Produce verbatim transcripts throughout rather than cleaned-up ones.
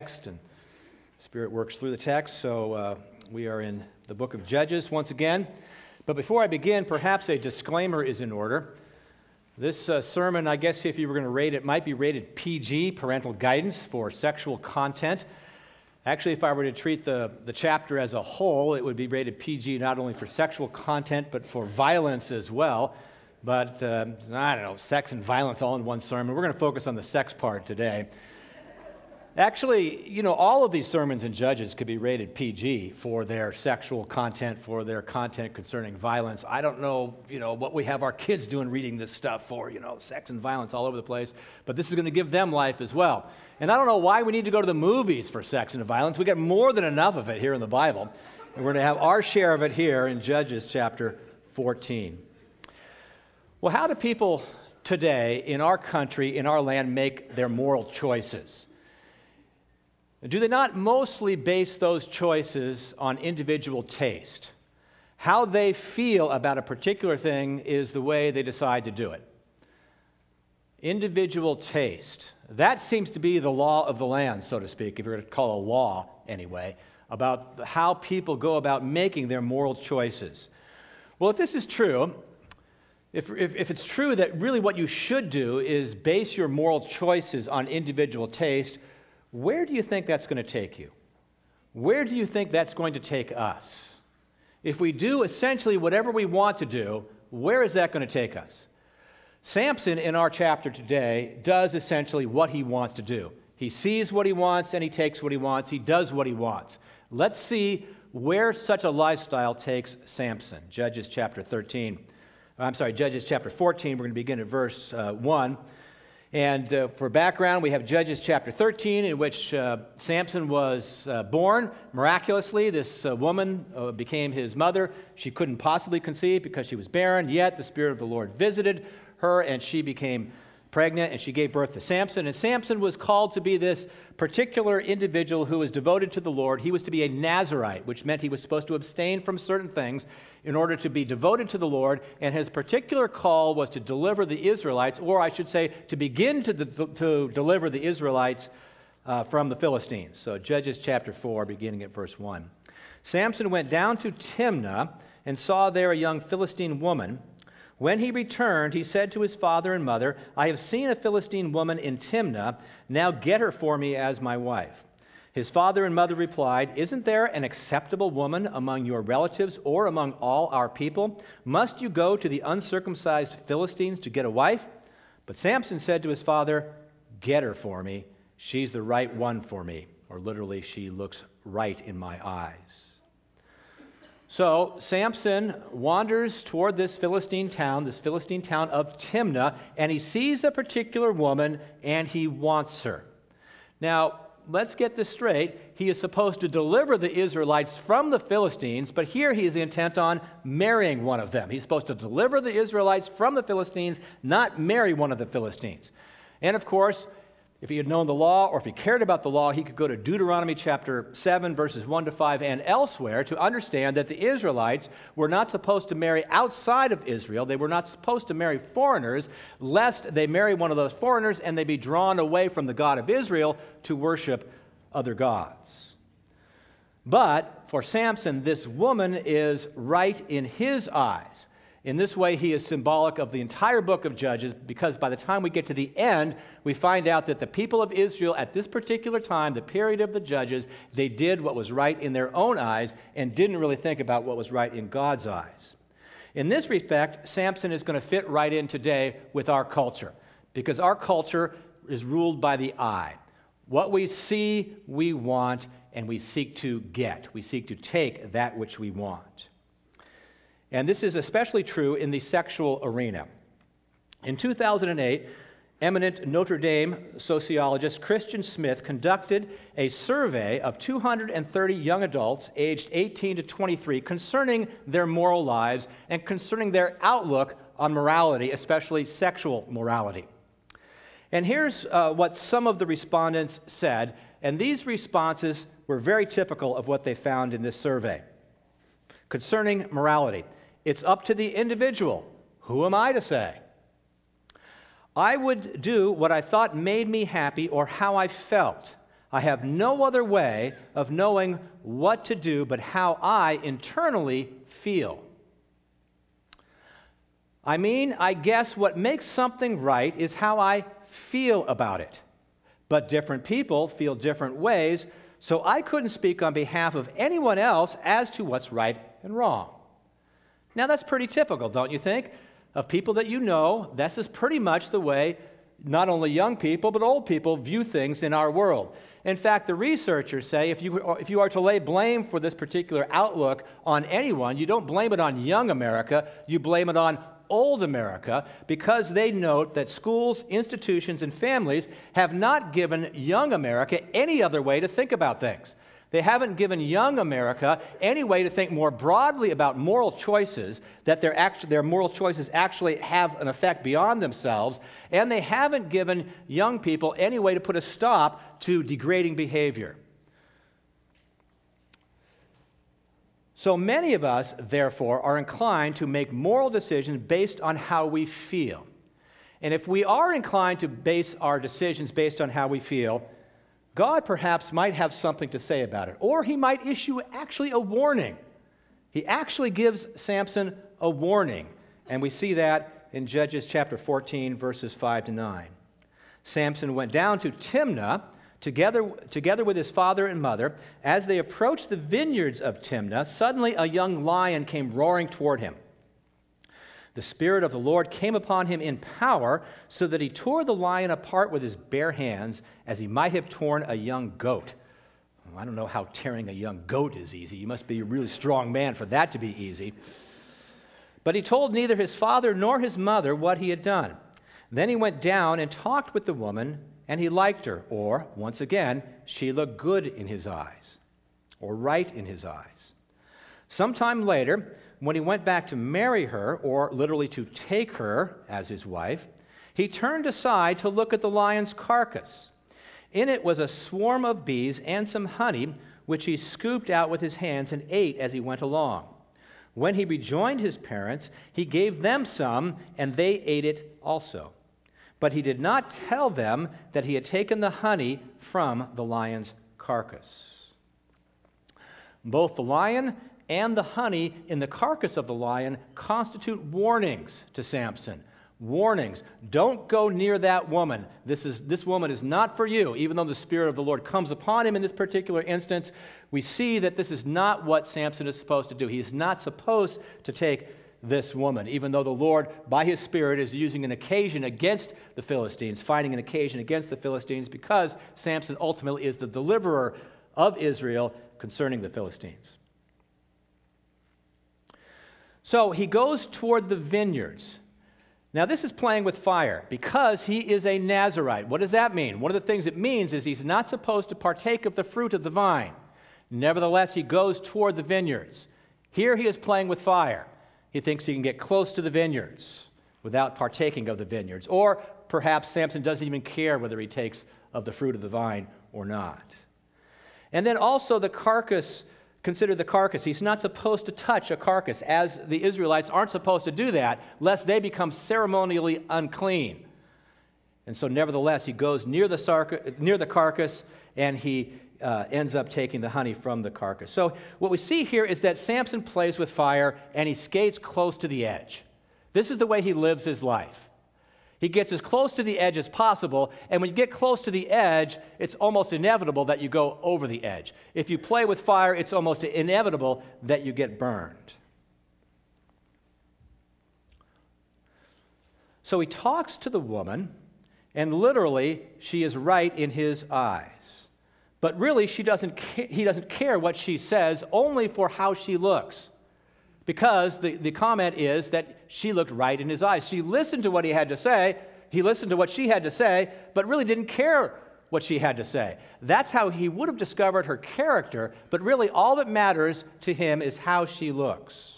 text, and Spirit works through the text. So uh, we are in the book of Judges once again. But before I begin, perhaps a disclaimer is in order. This uh, sermon, I guess if you were going to rate it, might be rated P G, parental guidance for sexual content. Actually, if I were to treat the, the chapter as a whole, it would be rated P G not only for sexual content, but for violence as well. But, uh, I don't know, sex and violence all in one sermon. We're going to focus on the sex part today. Actually, you know, all of these sermons in Judges could be rated P G for their sexual content, for their content concerning violence. I don't know, you know, what we have our kids doing reading this stuff for, you know, sex and violence all over the place, but this is going to give them life as well. And I don't know why we need to go to the movies for sex and violence. We get more than enough of it here in the Bible, and we're going to have our share of it here in Judges chapter fourteen. Well, how do people today in our country, in our land, make their moral choices? Do they not mostly base those choices on individual taste? How they feel about a particular thing is the way they decide to do it. Individual taste. That seems to be the law of the land, so to speak, if you're going to call it a law anyway, about how people go about making their moral choices. Well, if this is true, if, if, if it's true that really what you should do is base your moral choices on individual taste, where do you think that's going to take you? Where do you think that's going to take us? If we do essentially whatever we want to do, where is that going to take us? Samson, in our chapter today, does essentially what he wants to do. He sees what he wants and he takes what he wants. He does what he wants. Let's see where such a lifestyle takes Samson. Judges chapter thirteen. I'm sorry, Judges chapter fourteen. We're going to begin at verse uh, one. And uh, for background, we have Judges chapter thirteen, in which uh, Samson was uh, born miraculously. This uh, woman uh, became his mother. She couldn't possibly conceive because she was barren, yet the Spirit of the Lord visited her, and she became pregnant, and she gave birth to Samson. And Samson was called to be this particular individual who was devoted to the Lord. He was to be a Nazirite, which meant he was supposed to abstain from certain things in order to be devoted to the Lord, and his particular call was to deliver the Israelites, or I should say, to begin to, de- to deliver the Israelites uh, from the Philistines. So Judges chapter four, beginning at verse one. Samson went down to Timnah and saw there a young Philistine woman. When he returned, he said to his father and mother, "I have seen a Philistine woman in Timnah. Now get her for me as my wife." His father and mother replied, "Isn't there an acceptable woman among your relatives or among all our people? Must you go to the uncircumcised Philistines to get a wife?" But Samson said to his father, "Get her for me. She's the right one for me." Or literally, she looks right in my eyes. So Samson wanders toward this Philistine town, this Philistine town of Timnah, and he sees a particular woman, and he wants her. Now, let's get this straight. He is supposed to deliver the Israelites from the Philistines, but here he is intent on marrying one of them. He's supposed to deliver the Israelites from the Philistines, not marry one of the Philistines. And of course, if he had known the law, or if he cared about the law, he could go to Deuteronomy chapter seven, verses one to five, and elsewhere to understand that the Israelites were not supposed to marry outside of Israel. They were not supposed to marry foreigners, lest they marry one of those foreigners and they be drawn away from the God of Israel to worship other gods. But for Samson, this woman is right in his eyes. In this way, he is symbolic of the entire book of Judges, because by the time we get to the end, we find out that the people of Israel at this particular time, the period of the Judges, they did what was right in their own eyes and didn't really think about what was right in God's eyes. In this respect, Samson is going to fit right in today with our culture, because our culture is ruled by the eye. What we see, we want, and we seek to get. We seek to take that which we want. And this is especially true in the sexual arena. In two thousand eight, eminent Notre Dame sociologist Christian Smith conducted a survey of two hundred thirty young adults aged eighteen to twenty-three concerning their moral lives and concerning their outlook on morality, especially sexual morality. And here's uh, what some of the respondents said, and these responses were very typical of what they found in this survey. Concerning morality, it's up to the individual. Who am I to say? I would do what I thought made me happy or how I felt. I have no other way of knowing what to do but how I internally feel. I mean, I guess what makes something right is how I feel about it. But different people feel different ways, so I couldn't speak on behalf of anyone else as to what's right and wrong. Now, that's pretty typical, don't you think? Of people that you know, this is pretty much the way not only young people, but old people view things in our world. In fact, the researchers say if you, if you are to lay blame for this particular outlook on anyone, you don't blame it on young America, you blame it on old America, because they note that schools, institutions, and families have not given young America any other way to think about things. They haven't given young America any way to think more broadly about moral choices, that their, act- their moral choices actually have an effect beyond themselves, and they haven't given young people any way to put a stop to degrading behavior. So many of us, therefore, are inclined to make moral decisions based on how we feel. And if we are inclined to base our decisions based on how we feel, God perhaps might have something to say about it, or he might issue actually a warning. He actually gives Samson a warning, and we see that in Judges chapter fourteen, verses five to nine. Samson went down to Timnah together, together with his father and mother. As they approached the vineyards of Timnah, suddenly a young lion came roaring toward him. The Spirit of the Lord came upon him in power, so that he tore the lion apart with his bare hands, as he might have torn a young goat. Well, I don't know how tearing a young goat is easy. You must be a really strong man for that to be easy. But he told neither his father nor his mother what he had done. Then he went down and talked with the woman, and he liked her, or, once again, she looked good in his eyes, or right in his eyes. Sometime later, when he went back to marry her, or literally to take her as his wife, he turned aside to look at the lion's carcass. In it was a swarm of bees and some honey, which he scooped out with his hands and ate as he went along. When he rejoined his parents, he gave them some, and they ate it also. But he did not tell them that he had taken the honey from the lion's carcass. Both the lion and the honey in the carcass of the lion constitute warnings to Samson. Warnings. Don't go near that woman. This is, this woman is not for you. Even though the Spirit of the Lord comes upon him in this particular instance, we see that this is not what Samson is supposed to do. He is not supposed to take this woman, even though the Lord, by his Spirit, is using an occasion against the Philistines, finding an occasion against the Philistines, because Samson ultimately is the deliverer of Israel concerning the Philistines. So he goes toward the vineyards. Now, this is playing with fire because he is a Nazirite. What does that mean? One of the things it means is he's not supposed to partake of the fruit of the vine. Nevertheless, he goes toward the vineyards. Here he is playing with fire. He thinks he can get close to the vineyards without partaking of the vineyards. Or perhaps Samson doesn't even care whether he takes of the fruit of the vine or not. And then also the carcass. Consider the carcass. He's not supposed to touch a carcass, as the Israelites aren't supposed to do that, lest they become ceremonially unclean. And so nevertheless, he goes near the, sarca- near the carcass, and he uh, ends up taking the honey from the carcass. So what we see here is that Samson plays with fire, and he skates close to the edge. This is the way he lives his life. He gets as close to the edge as possible, and when you get close to the edge, it's almost inevitable that you go over the edge. If you play with fire, it's almost inevitable that you get burned. So he talks to the woman, and literally, she is right in his eyes. But really, she doesn't ca- he doesn't care what she says, only for how she looks. Because the, the comment is that she looked right in his eyes. She listened to what he had to say. He listened to what she had to say, but really didn't care what she had to say. That's how he would have discovered her character, but really all that matters to him is how she looks.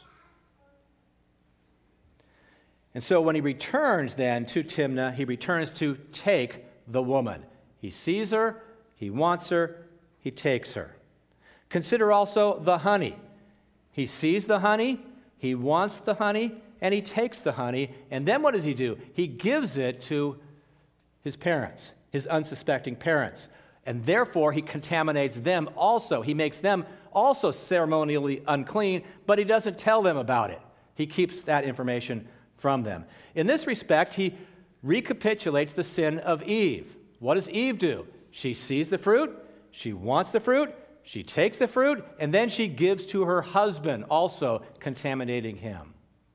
And so when he returns then to Timnah, he returns to take the woman. He sees her, he wants her, he takes her. Consider also the honey. He sees the honey, he wants the honey, and he takes the honey. And then what does he do? He gives it to his parents, his unsuspecting parents. And therefore, he contaminates them also. He makes them also ceremonially unclean, but he doesn't tell them about it. He keeps that information from them. In this respect, he recapitulates the sin of Eve. What does Eve do? She sees the fruit, she wants the fruit, she takes the fruit, and then she gives to her husband, also contaminating him.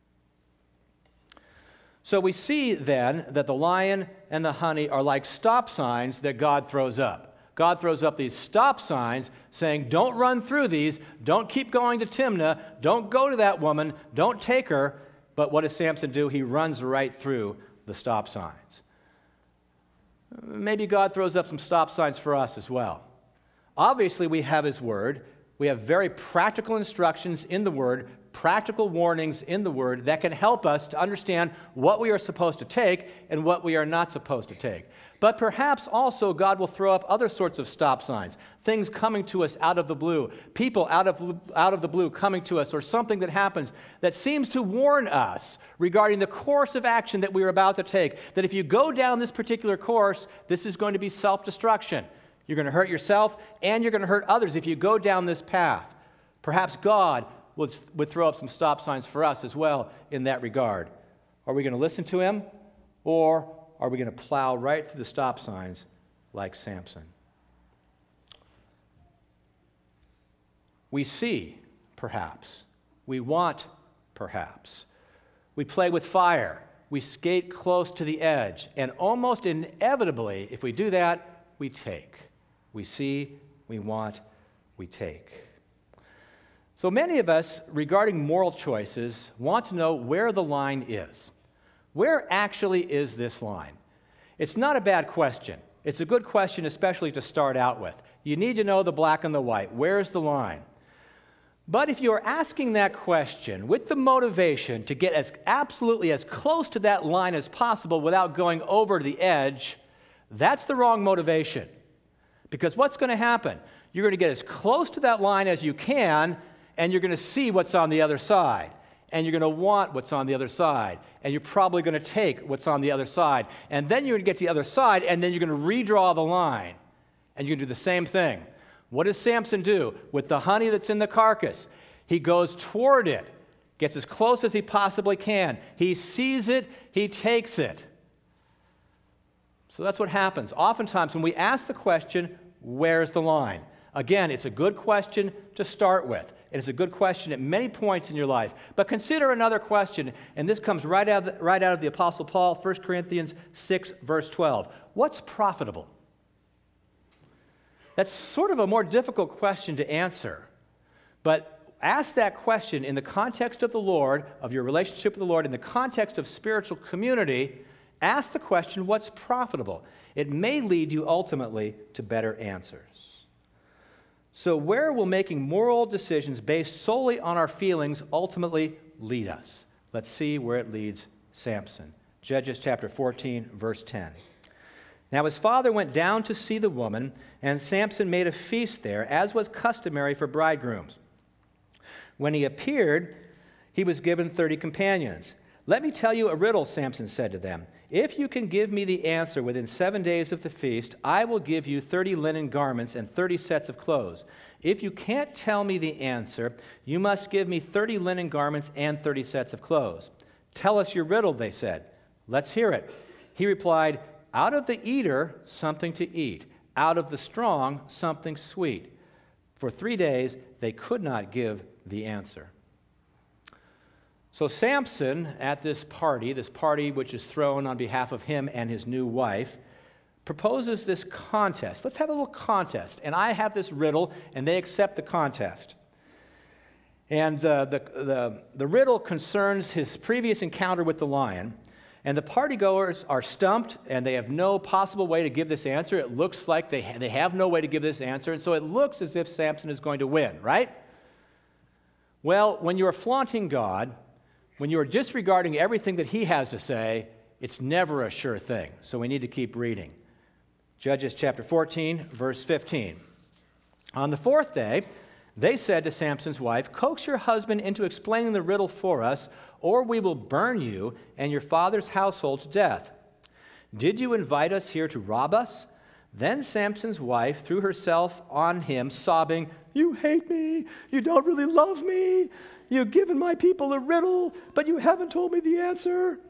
So we see then that the lion and the honey are like stop signs that God throws up. God throws up these stop signs saying, don't run through these, don't keep going to Timnah, don't go to that woman, don't take her. But what does Samson do? He runs right through the stop signs. Maybe God throws up some stop signs for us as well. Obviously, we have his word. We have very practical instructions in the word, practical warnings in the word that can help us to understand what we are supposed to take and what we are not supposed to take. But perhaps also God will throw up other sorts of stop signs, things coming to us out of the blue, people out of, out of the blue coming to us, or something that happens that seems to warn us regarding the course of action that we are about to take, that if you go down this particular course, this is going to be self-destruction. You're going to hurt yourself and you're going to hurt others if you go down this path. Perhaps God would, would throw up some stop signs for us as well in that regard. Are we going to listen to him, or are we going to plow right through the stop signs like Samson? We see, perhaps. We want, perhaps. We play with fire. We skate close to the edge. And almost inevitably, if we do that, we take. We see, we want, we take. So many of us, regarding moral choices, want to know where the line is. Where actually is this line? It's not a bad question. It's a good question, especially to start out with. You need to know the black and the white. Where's the line? But if you're asking that question with the motivation to get as absolutely as close to that line as possible without going over the edge, that's the wrong motivation. Because what's going to happen? You're going to get as close to that line as you can, and you're going to see what's on the other side. And you're going to want what's on the other side. And you're probably going to take what's on the other side. And then you're going to get to the other side, and then you're going to redraw the line. And you're going to do the same thing. What does Samson do with the honey that's in the carcass? He goes toward it, gets as close as he possibly can. He sees it, he takes it. So that's what happens. Oftentimes when we ask the question, where's the line? Again, it's a good question to start with. It's a good question at many points in your life. But consider another question, and this comes right out of the, right out of the Apostle Paul, First Corinthians six, verse twelve. What's profitable? That's sort of a more difficult question to answer. But ask that question in the context of the Lord, of your relationship with the Lord, in the context of spiritual community. Ask the question, what's profitable? It may lead you ultimately to better answers. So where will making moral decisions based solely on our feelings ultimately lead us? Let's see where it leads Samson. Judges chapter fourteen, verse ten. Now his father went down to see the woman, and Samson made a feast there, as was customary for bridegrooms. When he appeared, he was given thirty companions. Let me tell you a riddle, Samson said to them. If you can give me the answer within seven days of the feast, I will give you thirty linen garments and thirty sets of clothes. If you can't tell me the answer, you must give me thirty linen garments and thirty sets of clothes. Tell us your riddle, they said. Let's hear it. He replied, out of the eater, something to eat. Out of the strong, something sweet. For three days, they could not give the answer. So Samson, at this party, this party which is thrown on behalf of him and his new wife, proposes this contest. Let's have a little contest. And I have this riddle, and they accept the contest. And uh, the, the, the riddle concerns his previous encounter with the lion. And the partygoers are stumped, and they have no possible way to give this answer. It looks like they, ha- they have no way to give this answer, and so it looks as if Samson is going to win, right? Well, when you are flaunting God, when you are disregarding everything that he has to say, it's never a sure thing. So we need to keep reading. Judges chapter fourteen, verse fifteen. On the fourth day, they said to Samson's wife, coax your husband into explaining the riddle for us, or we will burn you and your father's household to death. Did you invite us here to rob us? Then Samson's wife threw herself on him, sobbing, "You hate me. You don't really love me. You've given my people a riddle, but you haven't told me the answer."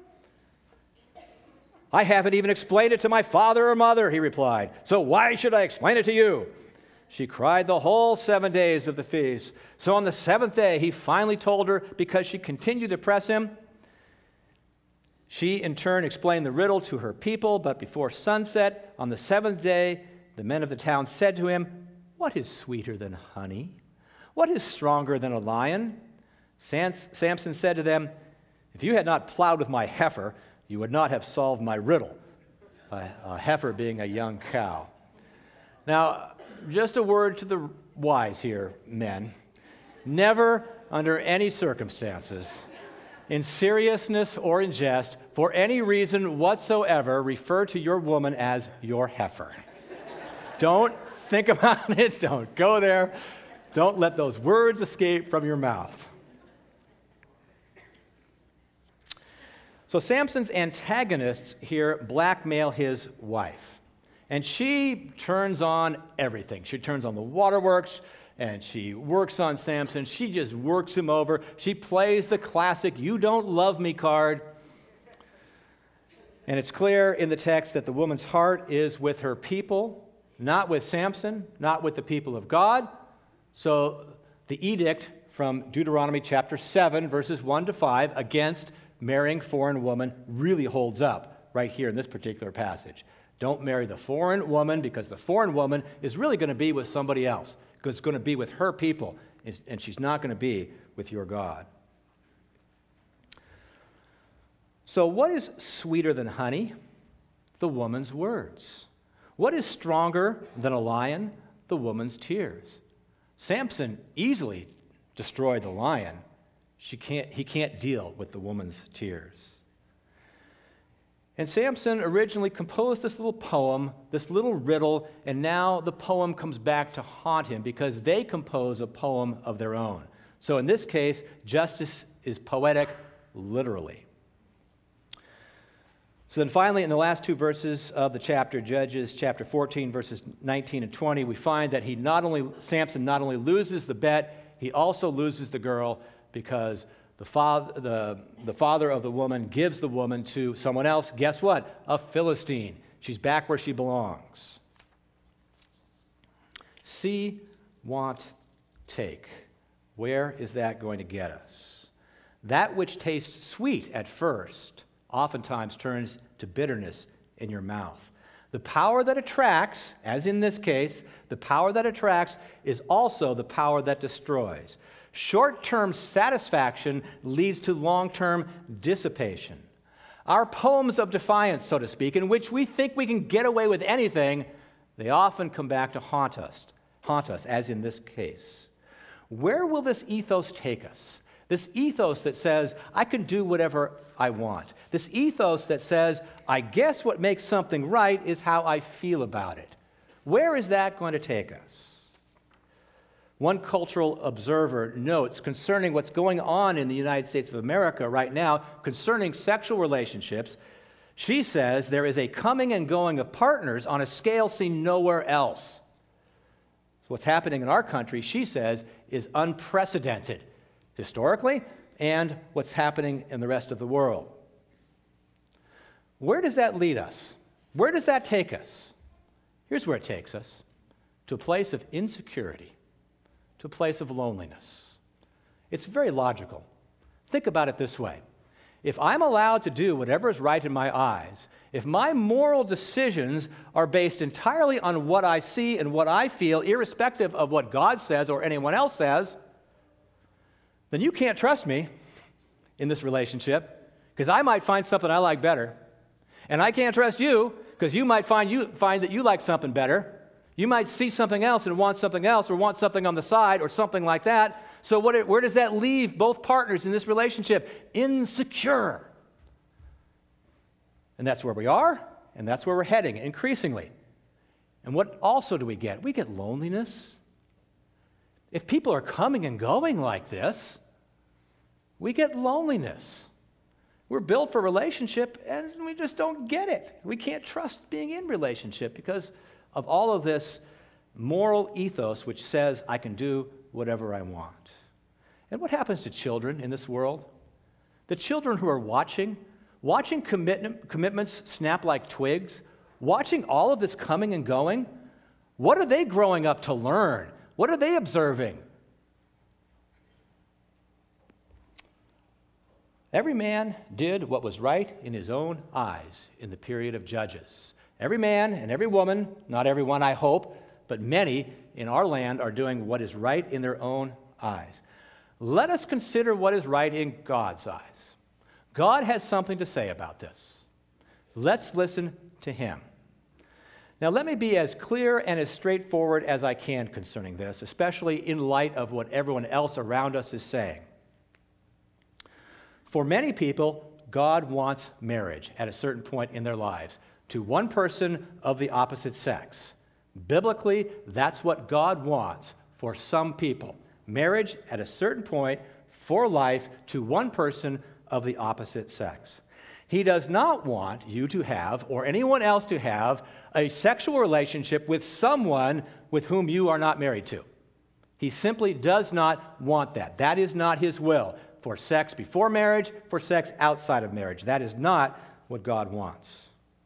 "I haven't even explained it to my father or mother," he replied. "So why should I explain it to you?" She cried the whole seven days of the feast. So on the seventh day, he finally told her because she continued to press him. She, in turn, explained the riddle to her people, but before sunset, on the seventh day, the men of the town said to him, "What is sweeter than honey? What is stronger than a lion?" Samson said to them, "If you had not plowed with my heifer, you would not have solved my riddle," a, a heifer being a young cow. Now, just a word to the wise here, men. Never, under any circumstances, in seriousness or in jest, for any reason whatsoever, refer to your woman as your heifer. Don't think about it. Don't go there. Don't let those words escape from your mouth. So Samson's antagonists here blackmail his wife. And she turns on everything. She turns on the waterworks, and she works on Samson. She just works him over. She plays the classic "you don't love me" card. And it's clear in the text that the woman's heart is with her people, not with Samson, not with the people of God. So the edict from Deuteronomy chapter seven, verses one to five, against marrying foreign woman really holds up right here in this particular passage. Don't marry the foreign woman, because the foreign woman is really going to be with somebody else, because it's going to be with her people, and she's not going to be with your God. So what is sweeter than honey? The woman's words. What is stronger than a lion? The woman's tears. Samson easily destroyed the lion. She can't, he can't deal with the woman's tears. And Samson originally composed this little poem, this little riddle, and now the poem comes back to haunt him because they compose a poem of their own. So in this case, justice is poetic literally. So then finally, in the last two verses of the chapter, Judges chapter fourteen, verses nineteen and twenty, we find that he not only, Samson not only loses the bet, he also loses the girl, because the father, the, the father of the woman gives the woman to someone else. Guess what? A Philistine. She's back where she belongs. See, want, take. Where is that going to get us? That which tastes sweet at first oftentimes turns to bitterness in your mouth. The power that attracts, as in this case, the power that attracts is also the power that destroys. Short-term satisfaction leads to long-term dissipation. Our poems of defiance, so to speak, in which we think we can get away with anything, they often come back to haunt us, haunt us, as in this case. Where will this ethos take us? This ethos that says, I can do whatever I want. This ethos that says, I guess what makes something right is how I feel about it. Where is that going to take us? One cultural observer notes concerning what's going on in the United States of America right now concerning sexual relationships, she says there is a coming and going of partners on a scale seen nowhere else. So what's happening in our country, she says, is unprecedented historically, and what's happening in the rest of the world. Where does that lead us? Where does that take us? Here's where it takes us: to a place of insecurity, to a place of loneliness. It's very logical. Think about it this way. If I'm allowed to do whatever is right in my eyes, if my moral decisions are based entirely on what I see and what I feel, irrespective of what God says or anyone else says, then you can't trust me in this relationship, because I might find something I like better. And I can't trust you, because you might find, you, find that you like something better. You might see something else and want something else, or want something on the side, or something like that. So what, where does that leave both partners in this relationship? Insecure. And that's where we are, and that's where we're heading, increasingly. And what also do we get? We get loneliness. If people are coming and going like this, we get loneliness. We're built for relationship, and we just don't get it. We can't trust being in relationship because of all of this moral ethos which says I can do whatever I want. And what happens to children in this world? The children who are watching, watching commit- commitments snap like twigs, watching all of this coming and going, what are they growing up to learn? What are they observing? Every man did what was right in his own eyes in the period of Judges. Every man and every woman, not everyone I hope, but many in our land are doing what is right in their own eyes. Let us consider what is right in God's eyes. God has something to say about this. Let's listen to him. Now, let me be as clear and as straightforward as I can concerning this, especially in light of what everyone else around us is saying. For many people, God wants marriage at a certain point in their lives to one person of the opposite sex. Biblically, that's what God wants for some people. Marriage at a certain point for life to one person of the opposite sex. He does not want you to have, or anyone else to have, a sexual relationship with someone with whom you are not married to. He simply does not want that. That is not his will. For sex before marriage, for sex outside of marriage. That is not what God wants.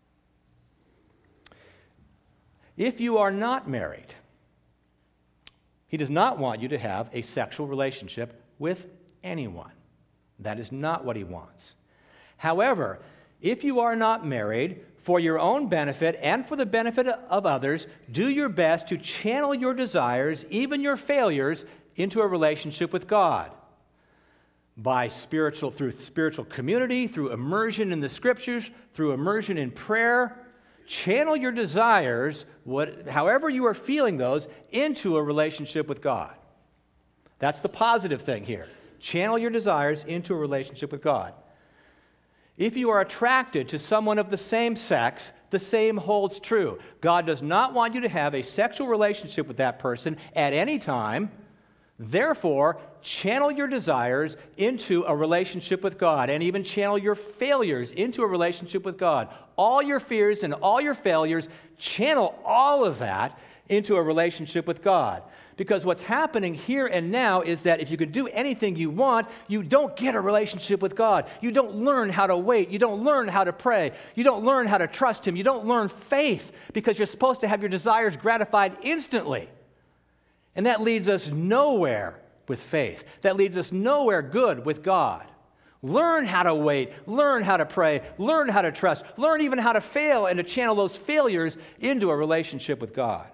If you are not married, he does not want you to have a sexual relationship with anyone. That is not what he wants. However, if you are not married, for your own benefit and for the benefit of others, do your best to channel your desires, even your failures, into a relationship with God. By spiritual, through spiritual community, through immersion in the Scriptures, through immersion in prayer, channel your desires, what, however you are feeling those, into a relationship with God. That's the positive thing here. Channel your desires into a relationship with God. If you are attracted to someone of the same sex, the same holds true. God does not want you to have a sexual relationship with that person at any time. Therefore, channel your desires into a relationship with God, and even channel your failures into a relationship with God. All your fears and all your failures, channel all of that into a relationship with God. Because what's happening here and now is that if you can do anything you want, you don't get a relationship with God. You don't learn how to wait. You don't learn how to pray. You don't learn how to trust him. You don't learn faith because you're supposed to have your desires gratified instantly. And that leads us nowhere with faith. That leads us nowhere good with God. Learn how to wait. Learn how to pray. Learn how to trust. Learn even how to fail and to channel those failures into a relationship with God.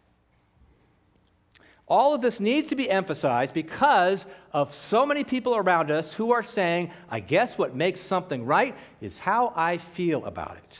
All of this needs to be emphasized because of so many people around us who are saying, I guess what makes something right is how I feel about it.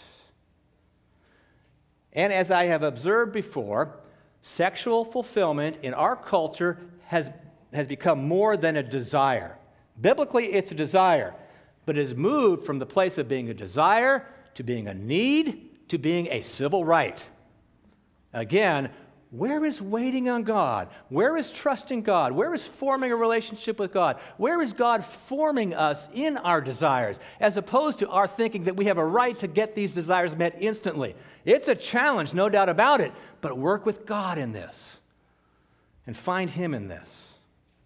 And as I have observed before, sexual fulfillment in our culture has, has become more than a desire. Biblically, it's a desire, but it has moved from the place of being a desire to being a need to being a civil right. Again, where is waiting on God? Where is trusting God? Where is forming a relationship with God? Where is God forming us in our desires, as opposed to our thinking that we have a right to get these desires met instantly? It's a challenge, no doubt about it, but work with God in this and find him in this.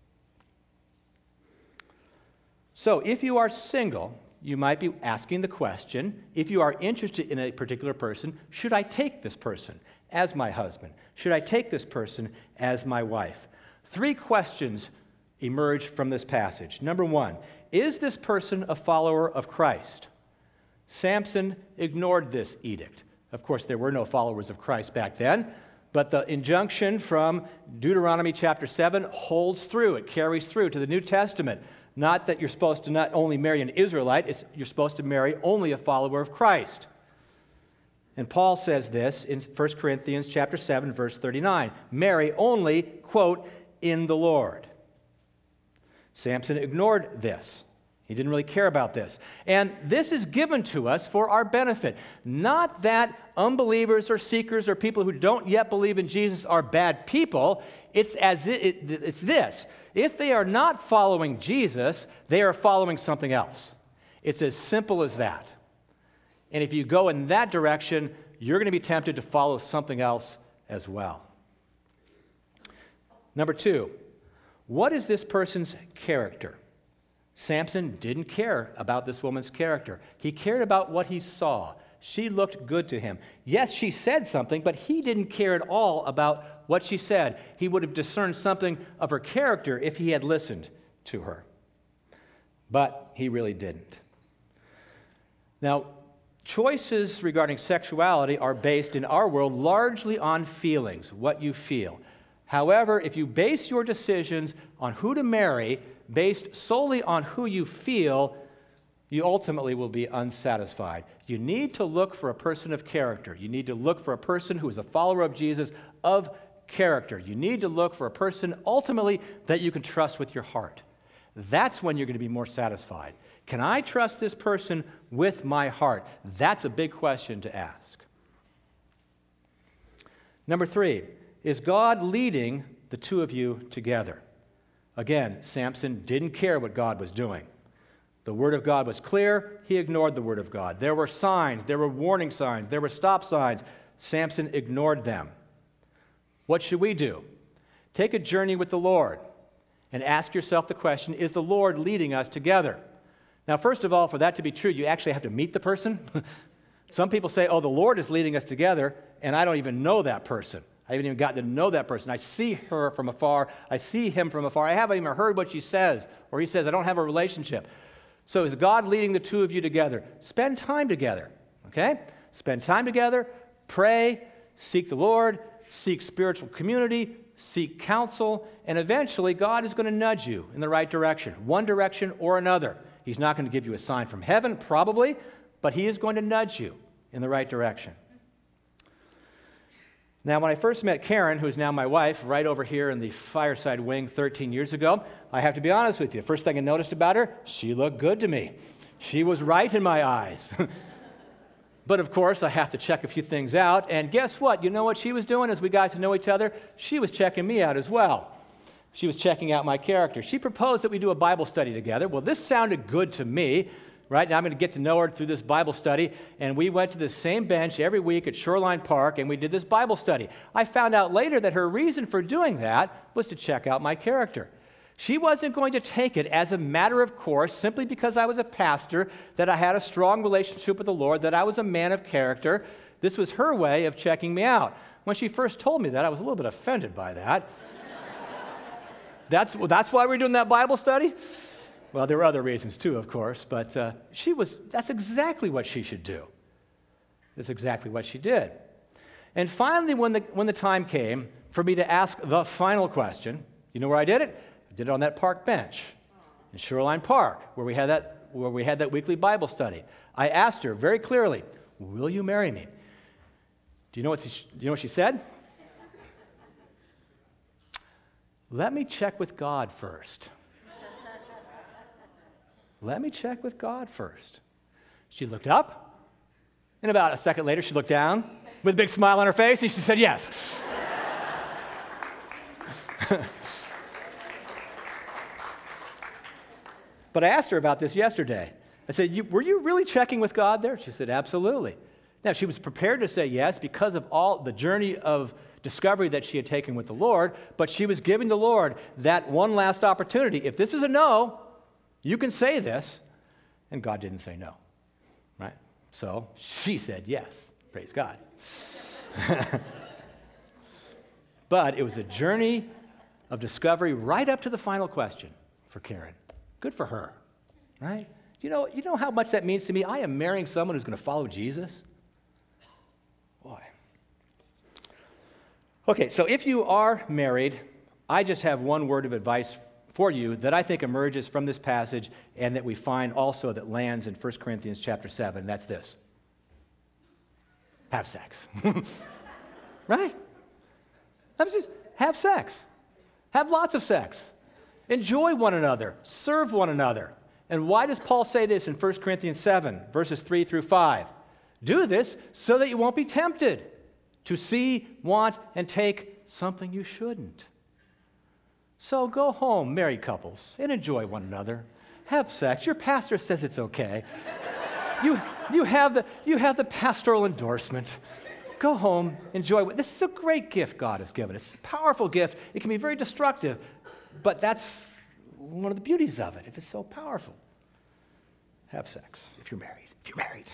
So if you are single, you might be asking the question, if you are interested in a particular person, should I take this person as my husband? Should I take this person as my wife? Three questions emerge from this passage. Number one, is this person a follower of Christ? Samson ignored this edict. Of course, there were no followers of Christ back then, but the injunction from Deuteronomy chapter seven holds through. It carries through to the New Testament. Not that you're supposed to not only marry an Israelite, it's, you're supposed to marry only a follower of Christ. And Paul says this in First Corinthians chapter seven, verse thirty-nine. Marry only, quote, in the Lord. Samson ignored this. He didn't really care about this. And this is given to us for our benefit. Not that unbelievers or seekers or people who don't yet believe in Jesus are bad people. It's as it, it, it's this. If they are not following Jesus, they are following something else. It's as simple as that. And if you go in that direction, you're going to be tempted to follow something else as well. Number two, what is this person's character? Samson didn't care about this woman's character. He cared about what he saw. She looked good to him. Yes, she said something, but he didn't care at all about what she said. He would have discerned something of her character if he had listened to her. But he really didn't. Now, choices regarding sexuality are based in our world largely on feelings, what you feel. However, if you base your decisions on who to marry based solely on who you feel, you ultimately will be unsatisfied. You need to look for a person of character. You need to look for a person who is a follower of Jesus of character. You need to look for a person ultimately that you can trust with your heart. That's when you're going to be more satisfied. Can I trust this person with my heart? That's a big question to ask. Number three, is God leading the two of you together? Again, Samson didn't care what God was doing. The Word of God was clear. He ignored the Word of God. There were signs. There were warning signs. There were stop signs. Samson ignored them. What should we do? Take a journey with the Lord and ask yourself the question, is the Lord leading us together? Now, first of all, for that to be true, you actually have to meet the person. Some people say, oh, the Lord is leading us together, and I don't even know that person. I haven't even gotten to know that person. I see her from afar. I see him from afar. I haven't even heard what she says, or he says, I don't have a relationship. So is God leading the two of you together? Spend time together, okay? Spend time together, pray, seek the Lord, seek spiritual community, seek counsel, and eventually God is going to nudge you in the right direction, one direction or another. He's not going to give you a sign from heaven, probably, but he is going to nudge you in the right direction. Now, when I first met Karen, who's now my wife, right over here in the fireside wing thirteen years ago, I have to be honest with you. First thing I noticed about her, she looked good to me. She was right in my eyes. But of course, I have to check a few things out. And guess what? You know what she was doing as we got to know each other? She was checking me out as well. She was checking out my character. She proposed that we do a Bible study together. Well, this sounded good to me. Right now, I'm going to get to know her through this Bible study, and we went to the same bench every week at Shoreline Park, and we did this Bible study. I found out later that her reason for doing that was to check out my character. She wasn't going to take it as a matter of course simply because I was a pastor, that I had a strong relationship with the Lord, that I was a man of character. This was her way of checking me out. When she first told me that, I was a little bit offended by that. that's, well, that's why we're doing that Bible study? Well, there were other reasons too, of course, but uh, she was, that's exactly what she should do. That's exactly what she did. And finally, when the, when the time came for me to ask the final question, you know where I did it? I did it on that park bench in Shoreline Park, where we had that, where we had that weekly Bible study. I asked her very clearly, will you marry me? Do you know what she, do you know what she said? Let me check with God first. Let me check with God first. She looked up, and about a second later, she looked down with a big smile on her face, and she said, yes. But I asked her about this yesterday. I said, you, were you really checking with God there? She said, absolutely. Now, she was prepared to say yes because of all the journey of discovery that she had taken with the Lord, but she was giving the Lord that one last opportunity. If this is a no, you can say this, and God didn't say no, right? So she said yes. Praise God. But it was a journey of discovery right up to the final question for Karen. Good for her, right? You know, you know how much that means to me? I am marrying someone who's going to follow Jesus. Boy. Okay, so if you are married, I just have one word of advice for you that I think emerges from this passage and that we find also that lands in First Corinthians chapter seven. That's this. Have sex. Right? Just have sex. Have lots of sex. Enjoy one another. Serve one another. And why does Paul say this in First Corinthians seven, verses three through five? Do this so that you won't be tempted to see, want, and take something you shouldn't. So go home, married couples, and enjoy one another. Have sex. Your pastor says it's okay. You, you, have the, you have the pastoral endorsement. Go home, enjoy. This is a great gift God has given us. It's a powerful gift. It can be very destructive, but that's one of the beauties of it, if it's so powerful. Have sex if you're married. If you're married.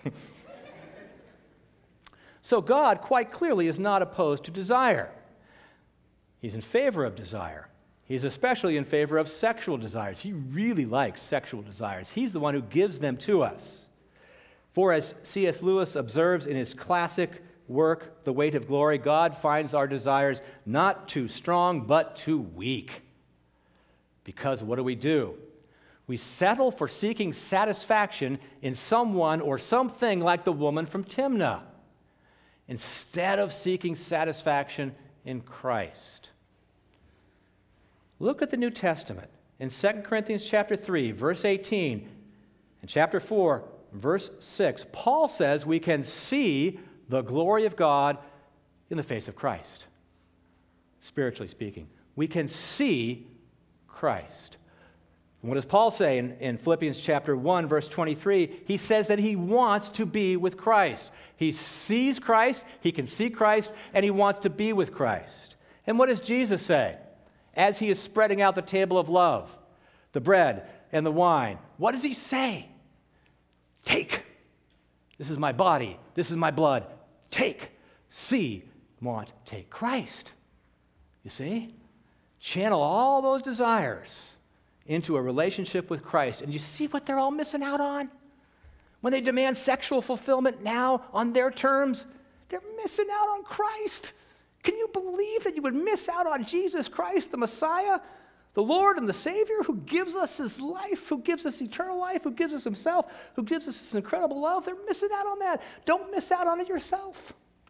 So God, quite clearly, is not opposed to desire. He's in favor of desire. He's especially in favor of sexual desires. He really likes sexual desires. He's the one who gives them to us. For as C S Lewis observes in his classic work, The Weight of Glory, God finds our desires not too strong, but too weak. Because what do we do? We settle for seeking satisfaction in someone or something like the woman from Timnah, instead of seeking satisfaction in Christ. Look at the New Testament. In Second Corinthians chapter three, verse eighteen, and chapter four, verse six, Paul says we can see the glory of God in the face of Christ. Spiritually speaking, we can see Christ. And what does Paul say in, in Philippians chapter one, verse twenty-three? He says that he wants to be with Christ. He sees Christ, he can see Christ, and he wants to be with Christ. And what does Jesus say? As he is spreading out the table of love, the bread and the wine, what does he say? Take. This is my body. This is my blood. Take. See, want, take. Christ. You see? Channel all those desires into a relationship with Christ. And you see what they're all missing out on? When they demand sexual fulfillment now on their terms, they're missing out on Christ. Can you believe that you would miss out on Jesus Christ, the Messiah, the Lord and the Savior, who gives us his life, who gives us eternal life, who gives us himself, who gives us this incredible love? They're missing out on that. Don't miss out on it yourself.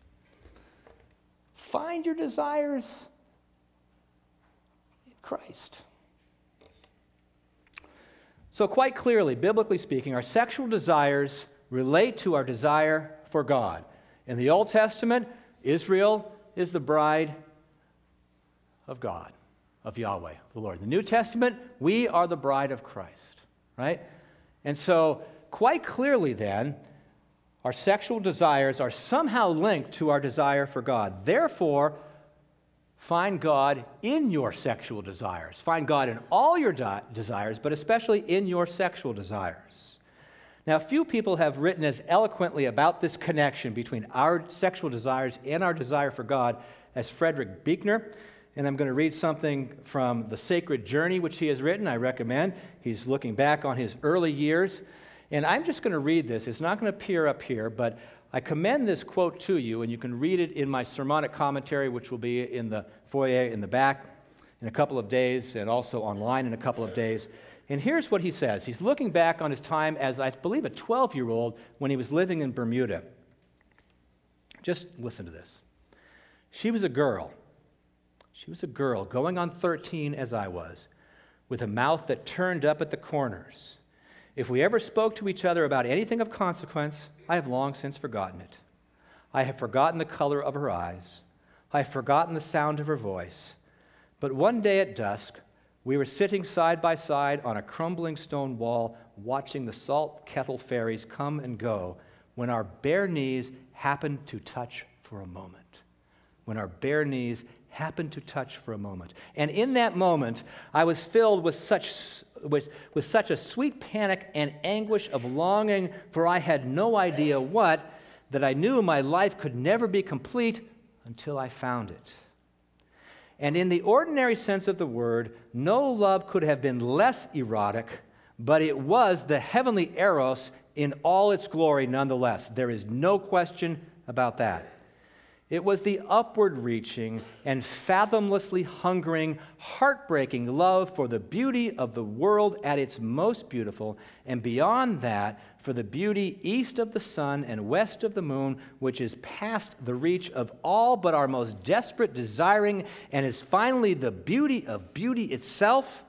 Find your desires in Christ. So quite clearly, biblically speaking, our sexual desires relate to our desire for God. In the Old Testament, Israel is the bride of God, of Yahweh, the Lord. In the New Testament, we are the bride of Christ, right? And so, quite clearly then, our sexual desires are somehow linked to our desire for God. Therefore, find God in your sexual desires. Find God in all your di- desires, but especially in your sexual desires. Now, few people have written as eloquently about this connection between our sexual desires and our desire for God as Frederick Buechner. And I'm going to read something from The Sacred Journey, which he has written. I recommend. He's looking back on his early years. And I'm just going to read this. It's not going to appear up here, but I commend this quote to you, and you can read it in my sermonic commentary, which will be in the foyer in the back in a couple of days, and also online in a couple of days. And here's what he says. He's looking back on his time as, I believe, a twelve-year-old when he was living in Bermuda. Just listen to this. She was a girl. She was a girl going on thirteen as I was, with a mouth that turned up at the corners. If we ever spoke to each other about anything of consequence, I have long since forgotten it. I have forgotten the color of her eyes. I have forgotten the sound of her voice. But one day at dusk, we were sitting side by side on a crumbling stone wall, watching the salt kettle fairies come and go, when our bare knees happened to touch for a moment. When our bare knees happened to touch for a moment. And in that moment, I was filled with such with, with such a sweet panic and anguish of longing for I had no idea what, that I knew my life could never be complete until I found it. And in the ordinary sense of the word, no love could have been less erotic, but it was the heavenly eros in all its glory nonetheless. There is no question about that. It was the upward-reaching and fathomlessly hungering, heartbreaking love for the beauty of the world at its most beautiful, and beyond that, for the beauty east of the sun and west of the moon, which is past the reach of all but our most desperate desiring, and is finally the beauty of beauty itself,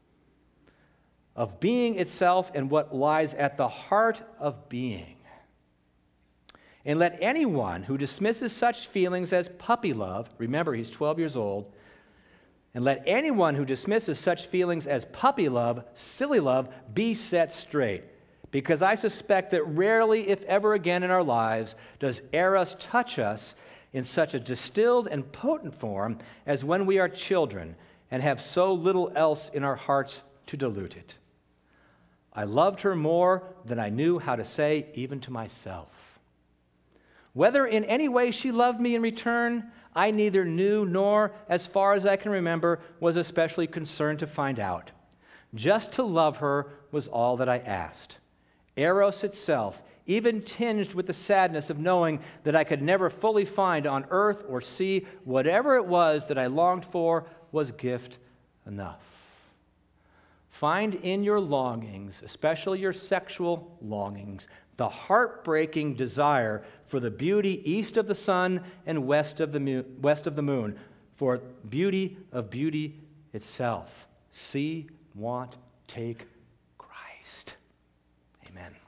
of being itself, and what lies at the heart of being. And let anyone who dismisses such feelings as puppy love, remember he's twelve years old, and let anyone who dismisses such feelings as puppy love, silly love, be set straight. Because I suspect that rarely, if ever again in our lives, does eros touch us in such a distilled and potent form as when we are children and have so little else in our hearts to dilute it. I loved her more than I knew how to say even to myself. Whether in any way she loved me in return, I neither knew nor, as far as I can remember, was especially concerned to find out. Just to love her was all that I asked. Eros itself, even tinged with the sadness of knowing that I could never fully find on earth or sea whatever it was that I longed for, was gift enough. Find in your longings, especially your sexual longings, the heartbreaking desire for the beauty east of the sun and west of the moon, west of the moon, for beauty of beauty itself. See, want, take Christ. Amen.